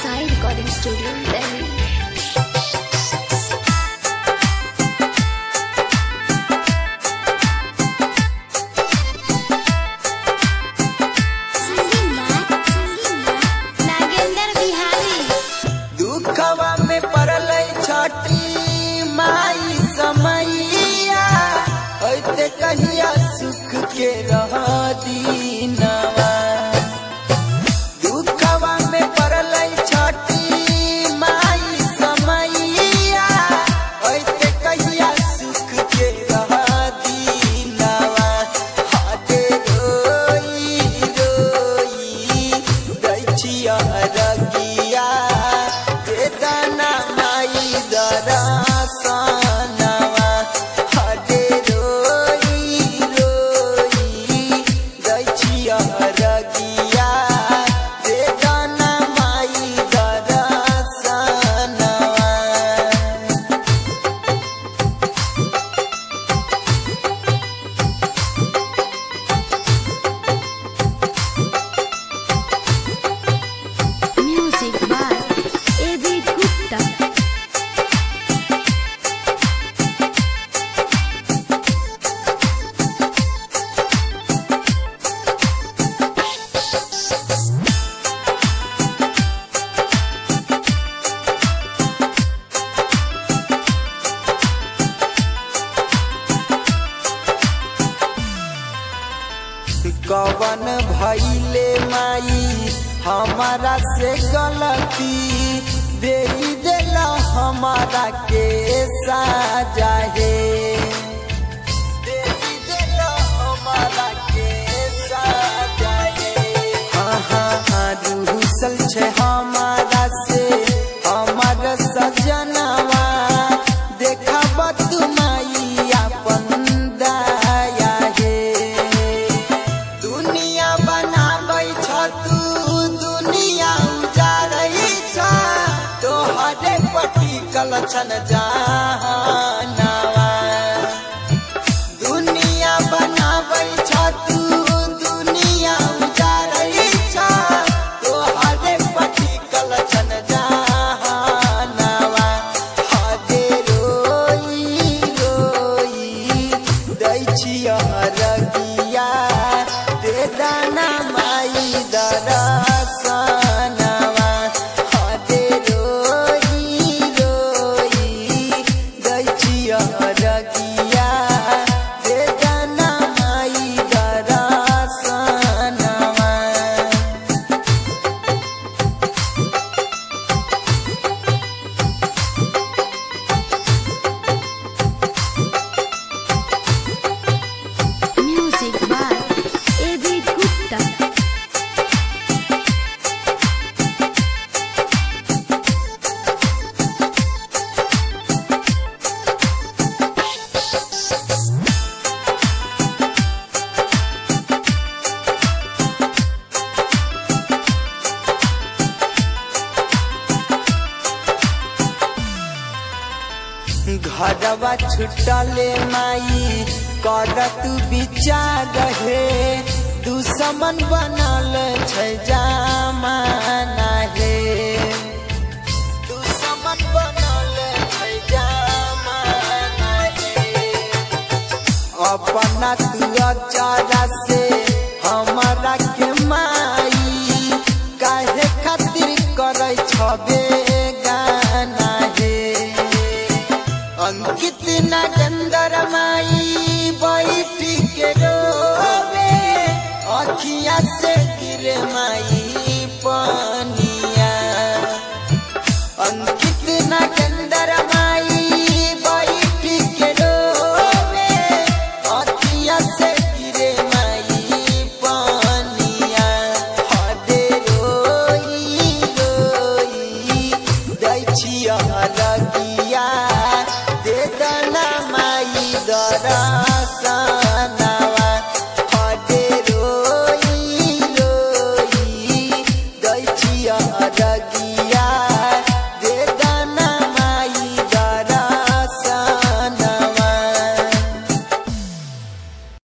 Sai Recording Studio, Delhi. कहिया सुख के रहा दीनवा दुखवा में पड़ल छठी माई समैया ऐसे कहिया सुख के रहा दीनवा हाथे रोई रोई दैछिया रगिया वेदना माई दरसनवा हाथे रगिया वेदना माई दरसनवा। Music by A.B. Gupta. कवन भइले माई हमारा से गलती दे देला हमारा के साजा है दे देला हमारा के साजा है रूसल छे हमारा से हमारा सजनवा देखा तू माई अपन दया है दुनिया बनाबै छ तू दुनिया उजारै छ तोहरे पटिकल छन जहानवा दुनिया बनाबै छ तू दुनिया उजारै छ तोहरे पटिकल छन जहानवा हाथे रोई रोई दै छिया रगिया वेदना माई दरसनवा हाथे रोई रोई दै छिया रगिया वेदना माई दरसनवा। Music by A.B. Gupta. घरवा छुटले माई कर तू विचार रहे दुश्मन बनल छै जमाना हे दुश्मन बनल छै जमाना हे अपना तू अचारा से हमारा के माई काहे खातिर करे छबे गाना हे अंकित न